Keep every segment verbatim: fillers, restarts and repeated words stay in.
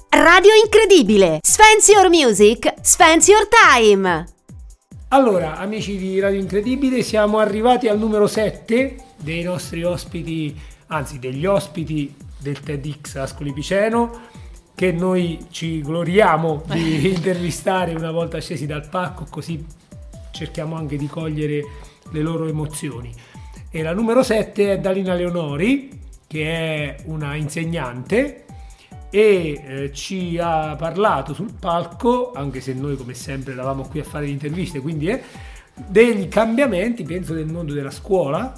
Radio Incredibile. Sfancy Your Music, Sfancy Your Time. Allora, amici di Radio Incredibile, siamo arrivati al numero sette dei nostri ospiti, anzi degli ospiti del TEDx Ascoli Piceno, che noi ci gloriamo di intervistare una volta scesi dal palco, così cerchiamo anche di cogliere le loro emozioni. E la numero sette è Dalina Leonori, che è una insegnante e eh, ci ha parlato sul palco, anche se noi come sempre eravamo qui a fare le interviste, quindi eh, degli cambiamenti, penso, del mondo della scuola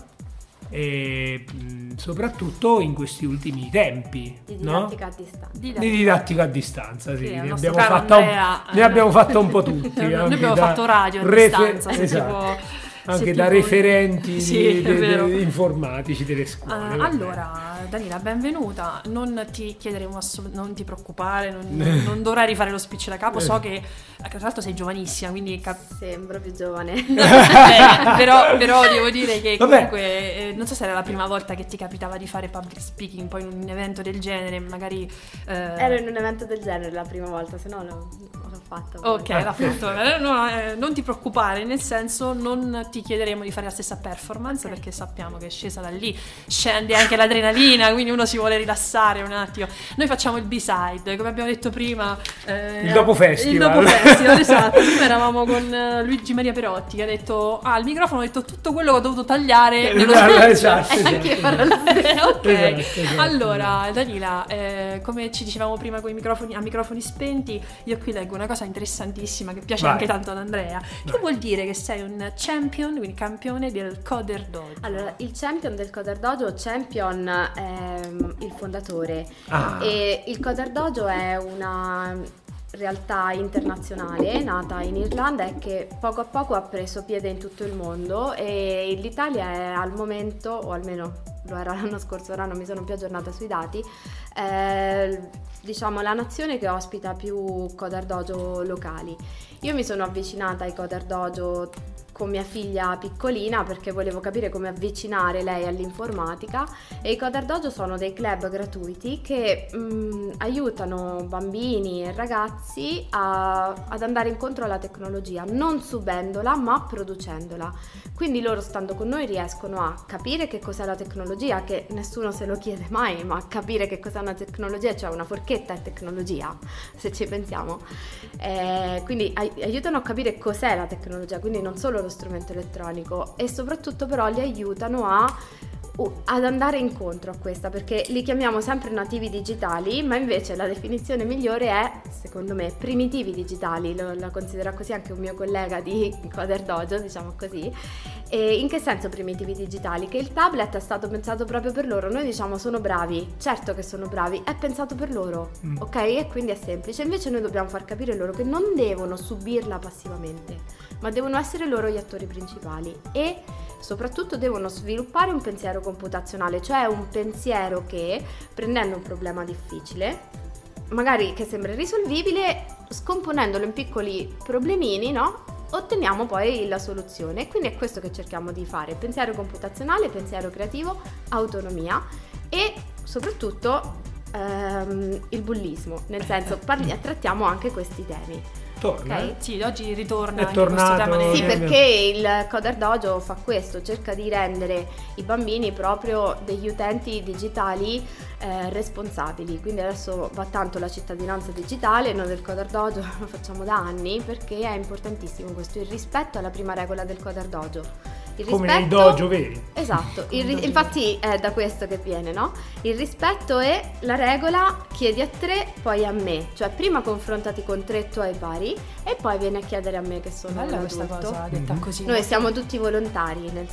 e mh, soprattutto in questi ultimi tempi di didattica no? a distanza di didattica a distanza sì, sì, ne, abbiamo fatta Andrea, un, ne abbiamo fatta un po' tutti. Noi abbiamo da fatto radio a refer- distanza, esatto. tipo, anche da tipo... referenti sì, de, de, de, informatici delle scuole. Uh, allora, Danila, benvenuta. Non ti chiederemo assolut- non ti preoccupare, non, non dovrai rifare lo speech da capo. So che tra l'altro sei giovanissima, quindi cap- sembro più giovane. eh, però, però devo dire che Vabbè. comunque eh, non so se era la prima volta che ti capitava di fare public speaking, poi in un evento del genere, magari eh... ero in un evento del genere la prima volta, se no l'ho, l'ho fatto. Ok, l'ha fatto. Eh, no, eh, non ti preoccupare, nel senso non ti chiederemo di fare la stessa performance, okay, perché sappiamo che scesa da lì scende anche l'adrenalina, quindi uno si vuole rilassare un attimo. Noi facciamo il B-side, come abbiamo detto prima, eh, il dopo festival. Il dopo festival, esatto. Prima eravamo con uh, Luigi Maria Perotti che ha detto ah, al microfono ha detto tutto quello che ho dovuto tagliare nello esatto, e anche esatto. farò lo stesso. Ok, esatto, esatto. Allora Danila, eh, come ci dicevamo prima con i microfoni, a microfoni spenti, io qui leggo una cosa interessantissima che piace Vai. anche tanto ad Andrea. Vai. Che vuol dire che sei un champion, quindi campione del Coder Dojo? Allora, il champion del Coder Dojo, champion è il fondatore Ah. e il Coder Dojo è una realtà internazionale nata in Irlanda e che poco a poco ha preso piede in tutto il mondo, e l'Italia è al momento, o almeno lo era l'anno scorso, ora non mi sono più aggiornata sui dati, è, diciamo, la nazione che ospita più Coder Dojo locali. Io mi sono avvicinata ai Coder Dojo con mia figlia piccolina perché volevo capire come avvicinare lei all'informatica, e i Coder Dojo sono dei club gratuiti che mh, aiutano bambini e ragazzi a, ad andare incontro alla tecnologia, non subendola ma producendola. Quindi loro, stando con noi, riescono a capire che cos'è la tecnologia, che nessuno se lo chiede mai, ma capire che cos'è una tecnologia, cioè una forchetta è tecnologia, se ci pensiamo. Eh, quindi ai- aiutano a capire cos'è la tecnologia, quindi non solo lo strumento elettronico, e soprattutto però li aiutano a uh, ad andare incontro a questa, perché li chiamiamo sempre nativi digitali, ma invece la definizione migliore è, secondo me, primitivi digitali. Lo, la considera così anche un mio collega di Coder Dojo, diciamo così. E in che senso primitivi digitali? Che il tablet è stato pensato proprio per loro. Noi diciamo sono bravi, certo che sono bravi, è pensato per loro, mm. ok? E quindi è semplice. Invece noi dobbiamo far capire loro che non devono subirla passivamente, ma devono essere loro gli attori principali, e soprattutto devono sviluppare un pensiero computazionale, cioè un pensiero che, prendendo un problema difficile, magari che sembra irrisolvibile, scomponendolo in piccoli problemini, no? Otteniamo poi la soluzione. E quindi è questo che cerchiamo di fare: pensiero computazionale, pensiero creativo, autonomia e soprattutto ehm, il bullismo, nel senso parli- trattiamo anche questi temi. Torna, Okay. eh? Sì, oggi ritorna È anche questo tornato, tema dei... Sì, Eh, perché il Coder Dojo fa questo, cerca di rendere i bambini proprio degli utenti digitali eh, responsabili. Quindi adesso va tanto la cittadinanza digitale, noi del Coder Dojo lo facciamo da anni perché è importantissimo questo, il rispetto è la prima regola del Coder Dojo. Il come rispetto, nei dojo veri. Esatto, il ri- infatti è da questo che viene, no? Il rispetto è la regola, chiedi a tre, poi a me, cioè prima confrontati con tre tuoi pari e poi vieni a chiedere a me che sono Bella un questa adulto. cosa detta Mhm. così. Noi siamo tutti volontari, nel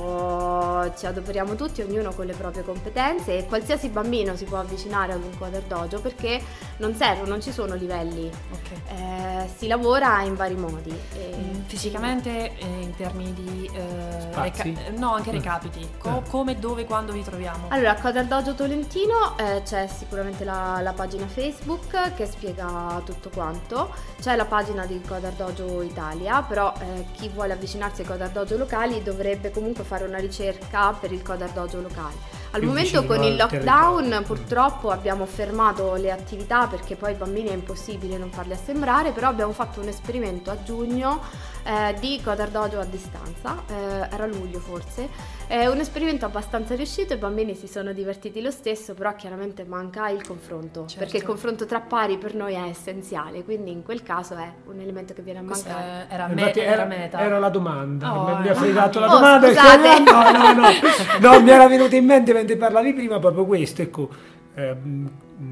senso ci adoperiamo tutti, ognuno con le proprie competenze, e qualsiasi bambino si può avvicinare ad un Coder Dojo perché non servono, non ci sono livelli, Ok. eh, si lavora in vari modi. E Mm, Fisicamente, eh, in termini di eh, Spazi? reca- no, anche recapiti. Co- Eh. come, dove, quando vi troviamo? Allora, a Coder Dojo Tolentino eh, c'è sicuramente la, la pagina Facebook che spiega tutto quanto, c'è la pagina di Coder Dojo Italia, però eh, chi vuole avvicinarsi ai Coder Dojo locali dovrebbe comunque fare una ricerca per il Coder Dojo locale. Al più momento vicino con il al lockdown territorio. purtroppo abbiamo fermato le attività perché poi i bambini è impossibile non farli assemblare, però abbiamo fatto un esperimento a giugno eh, di Coder Dojo a distanza, eh, era luglio forse, è un esperimento abbastanza riuscito, i bambini si sono divertiti lo stesso, però chiaramente manca il confronto, Certo. perché il confronto tra pari per noi è essenziale, quindi in quel caso è un elemento che viene a Questa mancare. era, Infatti me- era, era meta. era la domanda, Oh, mi mi ha eh. fregato la Oh, domanda perché- scusate. no, no, no, no, mi era venuto in mente mentre parlavi prima proprio questo, ecco, ehm,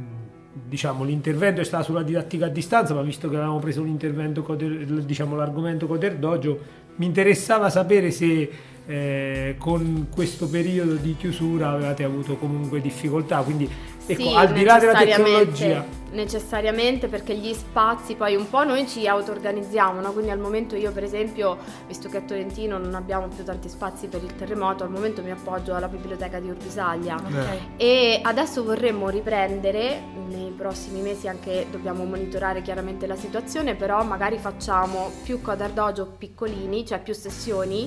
diciamo l'intervento è stato sulla didattica a distanza, ma visto che avevamo preso l'intervento, Coder- diciamo l'argomento Coder Dojo, mi interessava sapere se eh, con questo periodo di chiusura avevate avuto comunque difficoltà, quindi ecco, Sì, al di là della necessariamente- tecnologia. Necessariamente, perché gli spazi poi un po' noi ci auto-organizziamo, no? Quindi al momento io per esempio, visto che a Tolentino non abbiamo più tanti spazi per il terremoto, al momento mi appoggio alla biblioteca di Eh. Urbisaglia. Ok. E adesso vorremmo riprendere, nei prossimi mesi anche dobbiamo monitorare chiaramente la situazione, però magari facciamo più Coder Dojo piccolini, cioè più sessioni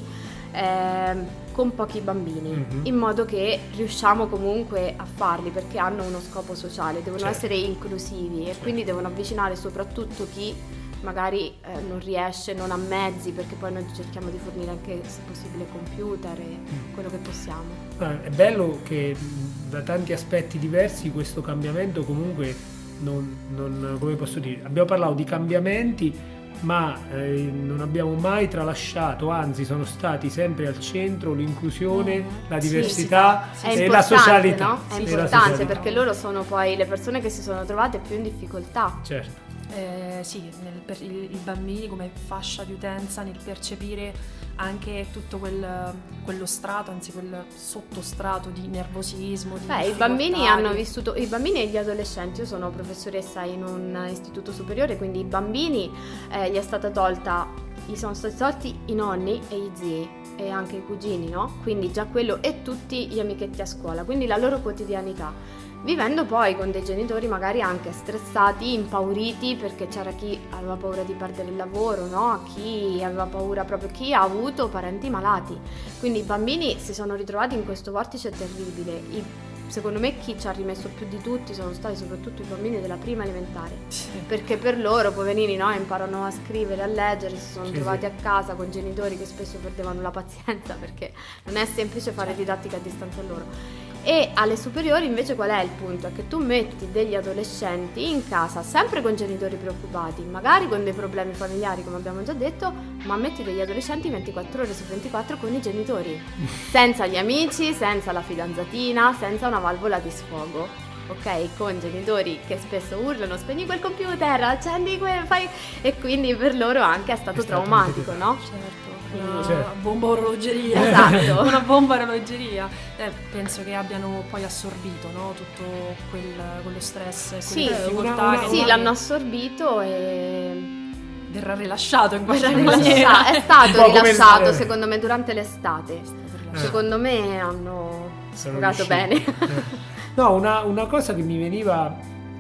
ehm, con pochi bambini, Mhm. in modo che riusciamo comunque a farli perché hanno uno scopo sociale, devono Certo. essere inclusivi e quindi devono avvicinare soprattutto chi magari eh, non riesce, non ha mezzi, perché poi noi cerchiamo di fornire anche se possibile computer e quello che possiamo. Eh, È bello che mh, da tanti aspetti diversi questo cambiamento comunque non, non- come posso dire, abbiamo parlato di cambiamenti, ma eh, non abbiamo mai tralasciato, anzi sono stati sempre al centro l'inclusione, Mm, la sì, diversità È e importante, la socialità. no? È E la importante socialità. perché loro sono poi le persone che si sono trovate più in difficoltà. Certo. Eh, sì, nel, per i, i bambini come fascia di utenza nel percepire anche tutto quel, quello strato, anzi quel sottostrato di nervosismo, di Beh, i difficoltà, bambini hanno di- vissuto, i bambini e gli adolescenti, io sono professoressa in un istituto superiore, quindi i bambini eh, gli è stata tolta, gli sono stati tolti i nonni e gli zii e anche i cugini, no? Quindi già quello e tutti gli amichetti a scuola, quindi la loro quotidianità. Vivendo poi con dei genitori magari anche stressati, impauriti, perché c'era chi aveva paura di perdere il lavoro, no? Chi aveva paura proprio, chi ha avuto parenti malati. Quindi i bambini si sono ritrovati in questo vortice terribile. I- secondo me chi ci ha rimesso più di tutti sono stati soprattutto i bambini della prima elementare. Sì. Perché per loro, poverini, no? Imparano a scrivere, a leggere, si sono Sì, trovati sì. a casa con genitori che spesso perdevano la pazienza perché non è semplice fare didattica a distanza a loro. E alle superiori invece qual è il punto? È che tu metti degli adolescenti in casa sempre con genitori preoccupati, magari con dei problemi familiari come abbiamo già detto, ma metti degli adolescenti ventiquattro ore su ventiquattro con i genitori, senza gli amici, senza la fidanzatina, senza una valvola di sfogo. Ok, con genitori che spesso urlano, spegni quel computer, accendi quel, fai... E quindi per loro anche è stato È stato traumatico, anche- no? Certo, Quindi- una Certo. bomba orologeria. Esatto. Una bomba orologeria. Eh, penso che abbiano poi assorbito, no? Tutto quel- quello stress e Sì, quelle difficoltà una- una- che Sì, poi l'hanno assorbito e... verrà rilasciato in qualche Verrà maniera. rilasciato- è stato Un po' come il- rilasciato eh. secondo me durante l'estate. Eh. Secondo me hanno Sono sfogato riusciti. bene. Eh. No, una, una cosa che mi veniva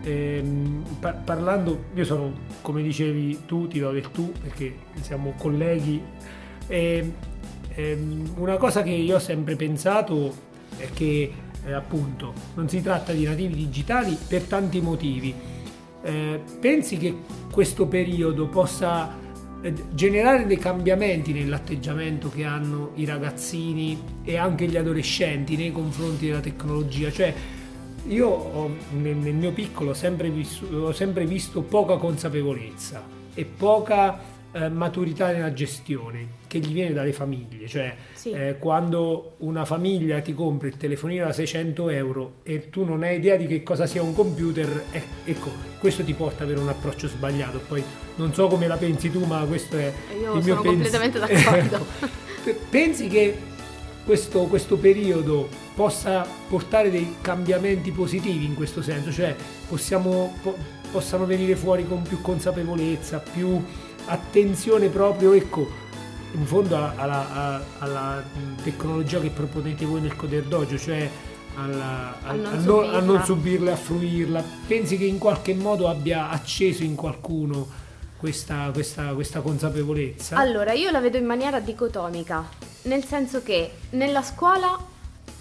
ehm, par- parlando, io sono, come dicevi tu, ti do del tu perché siamo colleghi, e, ehm, una cosa che io ho sempre pensato è che eh, appunto non si tratta di nativi digitali per tanti motivi. Eh, pensi che questo periodo possa eh, generare dei cambiamenti nell'atteggiamento che hanno i ragazzini e anche gli adolescenti nei confronti della tecnologia? Cioè, io ho, nel, nel mio piccolo ho sempre, vissu- ho sempre visto poca consapevolezza e poca eh, maturità nella gestione che gli viene dalle famiglie. Cioè, Sì. eh, quando una famiglia ti compra il telefonino da seicento euro e tu non hai idea di che cosa sia un computer, eh, ecco, questo ti porta ad avere un approccio sbagliato. Poi non so come la pensi tu, ma questo è Io il mio sono pens- completamente d'accordo. Ecco. Pensi che questo, questo periodo possa portare dei cambiamenti positivi in questo senso? Cioè possiamo, po- possano venire fuori con più consapevolezza, più attenzione proprio, ecco, in fondo a- alla, a- alla tecnologia che proponete voi nel Coder Dojo, cioè alla- A non a, non, a non subirla. subirla, a fruirla. Pensi che in qualche modo abbia acceso in qualcuno questa, questa, questa consapevolezza? Allora, io la vedo in maniera dicotomica, nel senso che nella scuola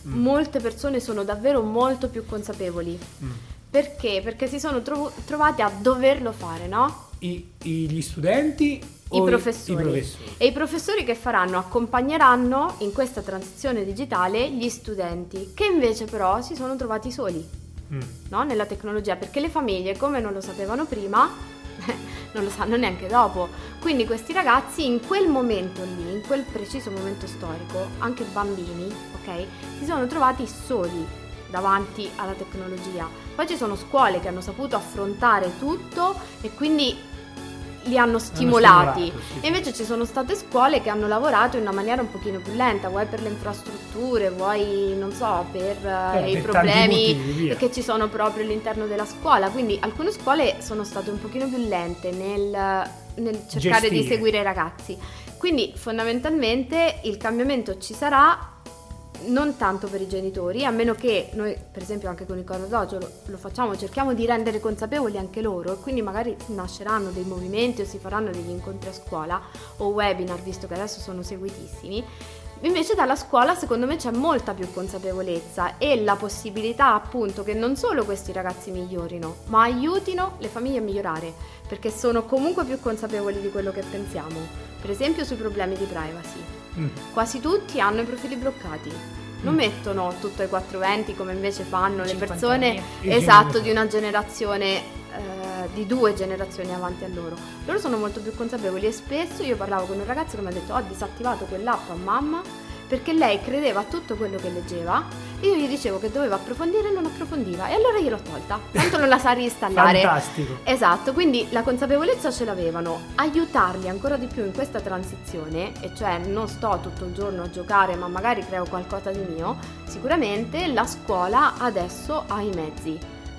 mm. molte persone sono davvero molto più consapevoli. Mm. Perché? Perché si sono tro- trovati a doverlo fare, no? I, i, gli studenti I o professori. i professori? E i professori che faranno? Accompagneranno in questa transizione digitale gli studenti, che invece però si sono trovati soli, mm. no? Nella tecnologia, perché le famiglie, come non lo sapevano prima, non lo sanno neanche dopo. Quindi questi ragazzi in quel momento lì, in quel preciso momento storico, anche bambini, ok, si sono trovati soli davanti alla tecnologia. Poi ci sono scuole che hanno saputo affrontare tutto e quindi li hanno stimolati, hanno stimolato, sì. E invece ci sono state scuole che hanno lavorato in una maniera un pochino più lenta, vuoi per le infrastrutture, vuoi non so per eh, i per problemi motivi, che ci sono proprio all'interno della scuola, quindi alcune scuole sono state un pochino più lente nel, nel cercare Gestire. di seguire i ragazzi, quindi fondamentalmente il cambiamento ci sarà, non tanto per i genitori, a meno che noi per esempio anche con il Code Dojo lo, lo facciamo, cerchiamo di rendere consapevoli anche loro, e quindi magari nasceranno dei movimenti o si faranno degli incontri a scuola o webinar, visto che adesso sono seguitissimi. Invece dalla scuola secondo me c'è molta più consapevolezza e la possibilità appunto che non solo questi ragazzi migliorino, ma aiutino le famiglie a migliorare, perché sono comunque più consapevoli di quello che pensiamo. Per esempio sui problemi di privacy. Mm. Quasi tutti hanno i profili bloccati, non mm. mettono tutto ai quattrocentoventi come invece fanno le persone esatto di una generazione, eh, di due generazioni avanti a loro. Loro sono molto più consapevoli e spesso io parlavo con un ragazzo che mi ha detto: ho disattivato quell'app a mamma perché lei credeva a tutto quello che leggeva, io gli dicevo che doveva approfondire e non approfondiva, e allora gliel'ho tolta, tanto non la sa reinstallare. Fantastico. Esatto, quindi la consapevolezza ce l'avevano. Aiutarli ancora di più in questa transizione, e cioè non sto tutto il giorno a giocare ma magari creo qualcosa di mio, sicuramente la scuola adesso ha i mezzi,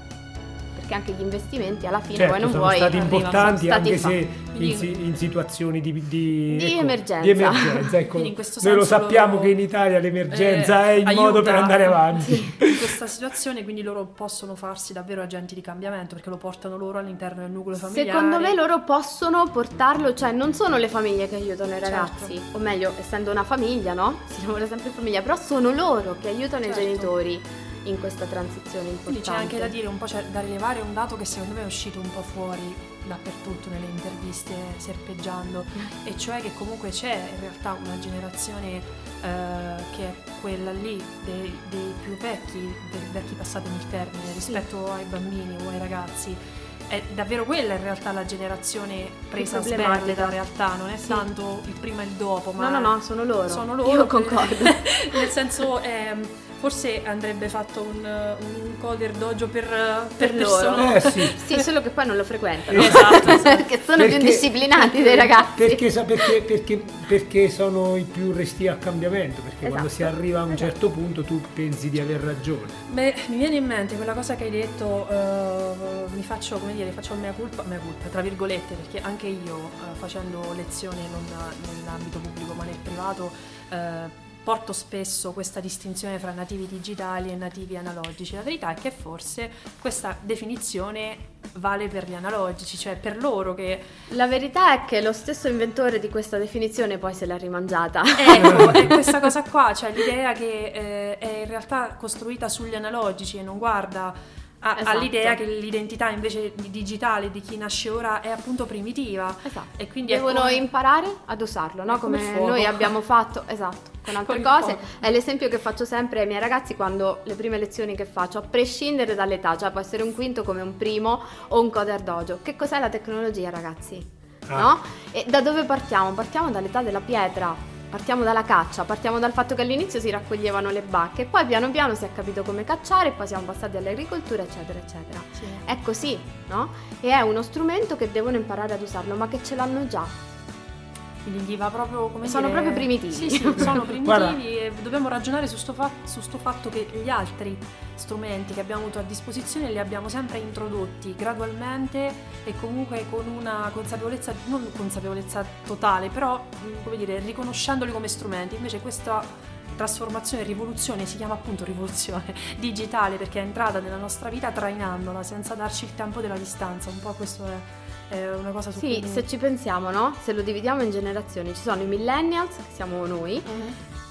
perché anche gli investimenti alla fine certo, poi non sono vuoi stati importanti stati anche fa- se in, in situazioni di, di, di ecco, emergenza, di emergenza ecco. In questo noi lo senso sappiamo loro, che in Italia l'emergenza eh, è il aiuta. modo per andare avanti. In questa situazione quindi loro possono farsi davvero agenti di cambiamento, perché lo portano loro all'interno del nucleo familiare. Secondo me loro possono portarlo, cioè non sono le famiglie che aiutano i ragazzi, certo. o meglio, essendo una famiglia, no? Si lavora sempre in famiglia, però sono loro che aiutano certo. i genitori in questa transizione importante. Quindi c'è anche da dire un po', c'è da rilevare un dato che secondo me è uscito un po' fuori dappertutto nelle interviste serpeggiando, e cioè che comunque c'è in realtà una generazione eh, che è quella lì dei, dei più vecchi, dei vecchi passatemi il termine, rispetto sì. ai bambini o ai ragazzi. È davvero quella in realtà la generazione presa a sballe dalla realtà, non è sì. tanto il prima e il dopo, ma no no no sono loro, sono loro io concordo. Nel senso eh, forse andrebbe fatto un, un coder dojo per, per, per persone loro eh, sì. sì, solo che poi non lo frequentano, esatto, esatto. perché sono perché, più disciplinati dei ragazzi, perché, perché, perché, perché sono i più resti al cambiamento, perché esatto. quando si arriva a un esatto. certo punto tu pensi di aver ragione. Beh, mi viene in mente quella cosa che hai detto, uh, mi faccio, come dire, faccio mea culpa, mea culpa, tra virgolette, perché anche io uh, facendo lezioni non nell'ambito pubblico ma nel privato uh, porto spesso questa distinzione fra nativi digitali e nativi analogici. La verità è che forse questa definizione vale per gli analogici, cioè per loro che... La verità è che lo stesso inventore di questa definizione poi se l'ha rimangiata. Ecco, è questa cosa qua, cioè l'idea che eh, è in realtà costruita sugli analogici e non guarda... Esatto. all'idea che l'identità invece digitale di chi nasce ora è appunto primitiva, esatto. e quindi devono come... imparare ad usarlo, no? come, come noi abbiamo fatto esatto con altre con cose. È l'esempio che faccio sempre ai miei ragazzi quando le prime lezioni che faccio, a prescindere dall'età, cioè può essere un quinto come un primo o un coder dojo. Che cos'è la tecnologia, ragazzi? Ah. No? E da dove partiamo? Partiamo dall'età della pietra. Partiamo dalla caccia, partiamo dal fatto che all'inizio si raccoglievano le bacche, poi piano piano si è capito come cacciare, poi siamo passati all'agricoltura, eccetera, eccetera. Sì. È così, no? E è uno strumento che devono imparare ad usarlo, ma che ce l'hanno già. Quindi gli va proprio come sono dire... proprio primitivi. Sì, sì, sono primitivi e dobbiamo ragionare su sto, fatto, su sto fatto che gli altri strumenti che abbiamo avuto a disposizione li abbiamo sempre introdotti gradualmente e comunque con una consapevolezza, non consapevolezza totale, però come dire, riconoscendoli come strumenti. Invece questa trasformazione, rivoluzione, si chiama appunto rivoluzione digitale perché è entrata nella nostra vita trainandola senza darci il tempo della distanza. Un po' questo è è una cosa su sì, cui... se ci pensiamo, no? Se lo dividiamo in generazioni, ci sono i millennials, che siamo noi, uh-huh.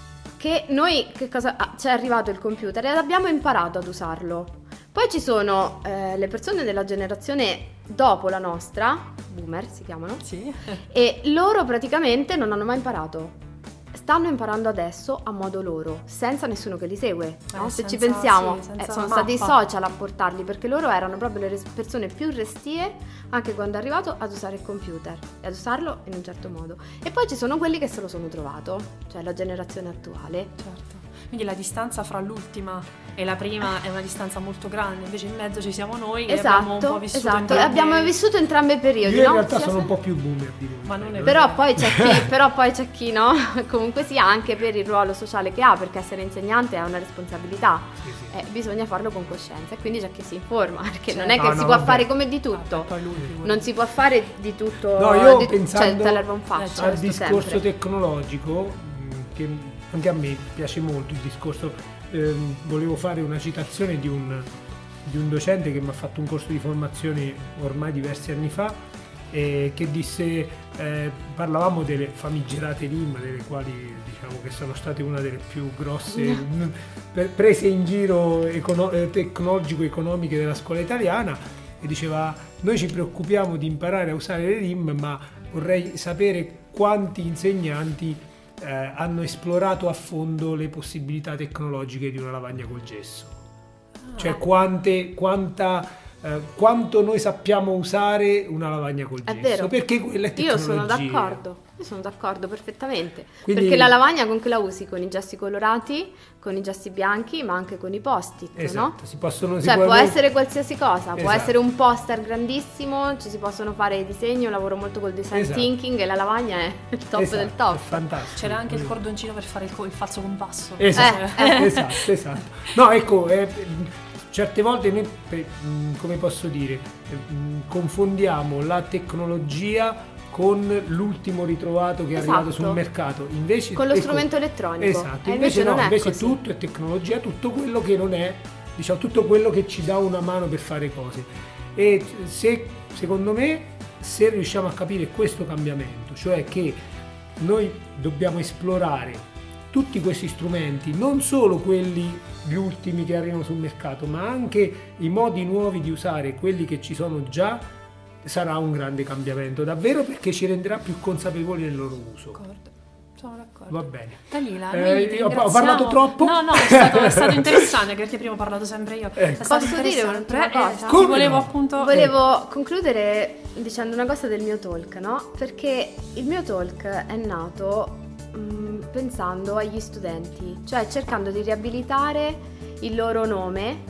che noi, che cosa, ah, ci è arrivato il computer e abbiamo imparato ad usarlo. Poi ci sono eh, le persone della generazione dopo la nostra, boomer si chiamano, Sì. e loro praticamente non hanno mai imparato. Stanno imparando adesso a modo loro, senza nessuno che li segue, no? Eh, Se ci senza- pensiamo, sì, senza eh, sono mappa. stati i social a portarli, perché loro erano proprio le res- persone più restie, anche quando è arrivato, ad usare il computer e ad usarlo in un certo modo. E poi ci sono quelli che se lo sono trovato, cioè la generazione attuale. Certo. Quindi la distanza fra l'ultima e la prima è una distanza molto grande, invece in mezzo ci siamo noi che abbiamo un po' Esatto, vissuto esatto. entrambi- Abbiamo vissuto entrambi i periodi, Io in no? realtà Sia sono se- un po' più boomer di voi. Ma non è Però poi c'è chi, però poi c'è chi no, comunque sia, anche per il ruolo sociale che ha, perché essere insegnante è una responsabilità, Sì, sì. eh, bisogna farlo con coscienza, e quindi c'è chi si informa, perché non Certo. è che No, si no, può vabbè. fare come di Vabbè, tutto, poi l'ultimo. non si può fare di tutto, No, io di, pensando cioè l'erba un fascio, al questo discorso sempre. tecnologico, mh, che anche a me piace molto il discorso, ehm, volevo fare una citazione di un, di un docente che mi ha fatto un corso di formazione ormai diversi anni fa, eh, che disse, eh, parlavamo delle famigerate R I M, delle quali diciamo che sono state una delle più grosse mh, per- prese in giro econo- eh, tecnologico-economiche della scuola italiana, e diceva: noi ci preoccupiamo di imparare a usare le R I M, ma vorrei sapere quanti insegnanti eh, hanno esplorato a fondo le possibilità tecnologiche di una lavagna col gesso. Cioè quante, quanta, eh, quanto noi sappiamo usare una lavagna col È gesso, vero. perché quella è Io tecnologia. sono d'accordo, io sono d'accordo perfettamente, Quindi- perché la lavagna con che la usi? Con i gessi colorati, con i gessi bianchi, ma anche con i post-it, Esatto, no? si possono si Cioè può- può essere qualsiasi cosa, può Esatto. essere un poster grandissimo, ci si possono fare i disegni, io lavoro molto col design Esatto. thinking e la lavagna è il top Esatto, del è top. fantastico. C'era anche il cordoncino per fare il, co- il falso compasso. Esatto, Eh, eh. esatto, esatto. No, ecco, eh, certe volte noi, per- mh, come posso dire, eh, mh, confondiamo la tecnologia con l'ultimo ritrovato che è arrivato Esatto. sul mercato. Invece, Con lo ecco, strumento elettronico. Esatto, E invece, invece no, non è invece così. tutto è tecnologia, tutto quello che non è, diciamo, tutto quello che ci dà una mano per fare cose. E se, secondo me, se riusciamo a capire questo cambiamento, cioè che noi dobbiamo esplorare tutti questi strumenti, non solo quelli gli ultimi che arrivano sul mercato, ma anche i modi nuovi di usare quelli che ci sono già, sarà un grande cambiamento, davvero, perché ci renderà più consapevoli del loro uso. D'accordo. Sono d'accordo. Va bene. Dalila, Eh, noi ti ho- ho ringraziamo. parlato troppo? No, no, è stato, è stato interessante, anche perché prima ho parlato sempre io. Ecco. È stato Posso dire interessante. un'ultima Eh, cosa? ti Come volevo no? appunto... Volevo concludere dicendo una cosa del mio talk, no? Perché il mio talk è nato mh, pensando agli studenti, cioè cercando di riabilitare il loro nome,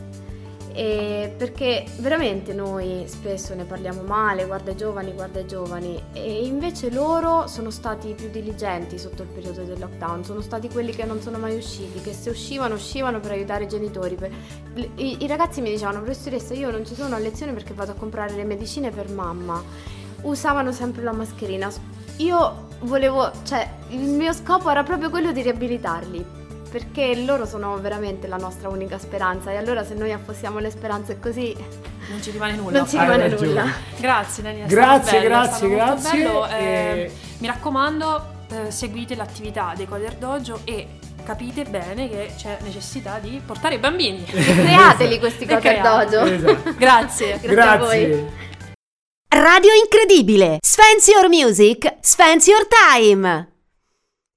e perché veramente noi spesso ne parliamo male, guarda i giovani, guarda i giovani, e invece loro sono stati i più diligenti sotto il periodo del lockdown, sono stati quelli che non sono mai usciti, che se uscivano uscivano per aiutare i genitori. per- I, i ragazzi mi dicevano: professoressa, io non ci sono a lezione perché vado a comprare le medicine per mamma. Usavano sempre la mascherina. Io volevo, cioè il mio scopo era proprio quello di riabilitarli, perché loro sono veramente la nostra unica speranza, e allora se noi affossiamo le speranze così Non ci rimane nulla. non ci Hai rimane ragione. nulla. Grazie Daniela, è Grazie, stato bello, è grazie, stato molto grazie, bello. Eh, e- Mi raccomando, eh, seguite l'attività dei Coder Dojo e capite bene che c'è necessità di portare i bambini. Createli questi E Coder createli. Dojo. Esatto. Grazie. Grazie a voi. Grazie. Radio Incredibile. Sfancy Your Music, Sfancy Your Time.